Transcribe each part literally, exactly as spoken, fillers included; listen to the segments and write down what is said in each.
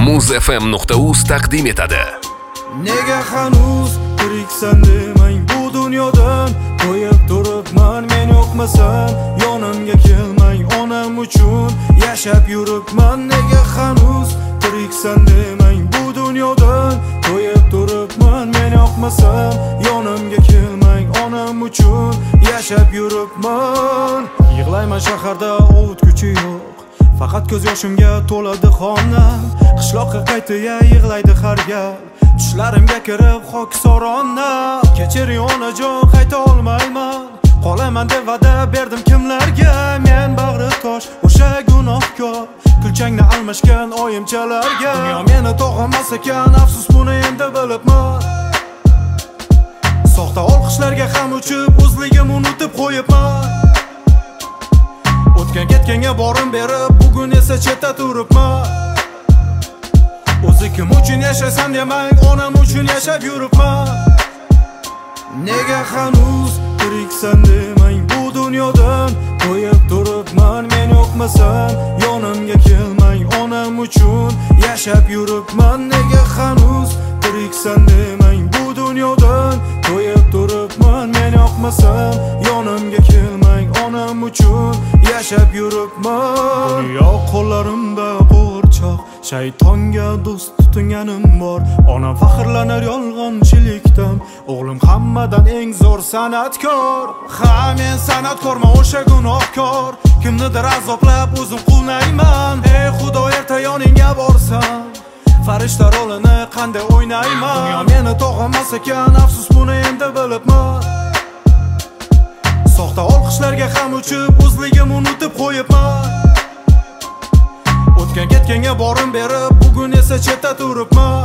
muz f m nuqta uz taqdim etadi. Nega hanuz tiriksan demang bu dunyodan, qo'yib turibman men yo'qmasam, yonimga kelmang onam uchun yashab yuribman. Nega hanuz tiriksan demang bu dunyodan, qo'yib turibman men yo'qmasam, yonimga kelmang onam uchun yashab yuribman. Yig'layman shaharda ovutguchi yo'q, faqat ko'z yoshimga to'ladi xonam. Qishloqqa qaytaya yig'laydi har gal, tushlarimga kirib hokisorona. Kechiring onajon, qayta olmayman, qolaman deb va'da berdim kimlarga. Men bag'ri tosh, o'sha gunohkor, kulchangni almashgan oyimchalarga. Dunyo meni tog'amas ekan, afsus buni endi bilibman. Soxta olqishlarga ham uchib, o'zligim unutib qo'yibman. O'tgan ketganga borim berib, bugun esa chetda turibman. O'zi kim uchun yashasam demang, onam uchun yashab yuribman. Nega hanuz tiriksan demang bu dunyodan, qo'yib turibman men yo'qmasam, yonimga kelmang onam uchun yashab yuribman. Nega hanuz tiriksan demang bu dunyodan, qo'yib turibman men yo'qmasam, yonimga kelmang onam uchun yashab yuribman. Dunyo qo'llarimda qo'rchoq, shaytonga do'st tutinganim bor. Onam faxrlanar yolg'onchilikdan, o'g'lim hammadan eng zo'r san'atkor. Ha, men san'atkorman, o'sha gunohkor, kimnidir azoblab o'zim quvnayman. Ey Xudo, erta yoningga borsam, farishta rolini qanday o'ynayman. Dunyo meni tog'amas ekan, afsus buni endi bilibman. Soxta olqishlarga ham uchib, o'zligim unutib qo'yibman. O'tgan ketganga borim berib, bugun esa chetda turibman.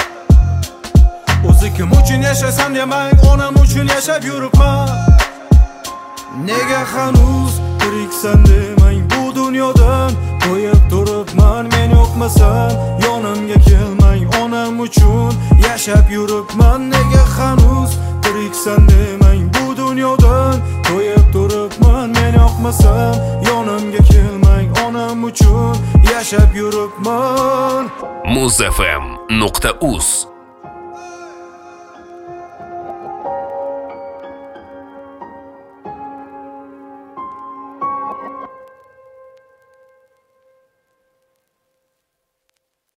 O'zi kim uchun yashasam demang, onam uchun yashab yuribman. Nega hanuz tiriksan demang bu dunyodan, qo'yib turibman men yo'qmasam, yonimga kelmang onam uchun yashab yuribman. Nega hanuz tiriksan demang bu dunyodan, qo'yib turibman men yo'qmasam, yonimga kelmang onam uchun yashab yuribman. muz f m nuqta uz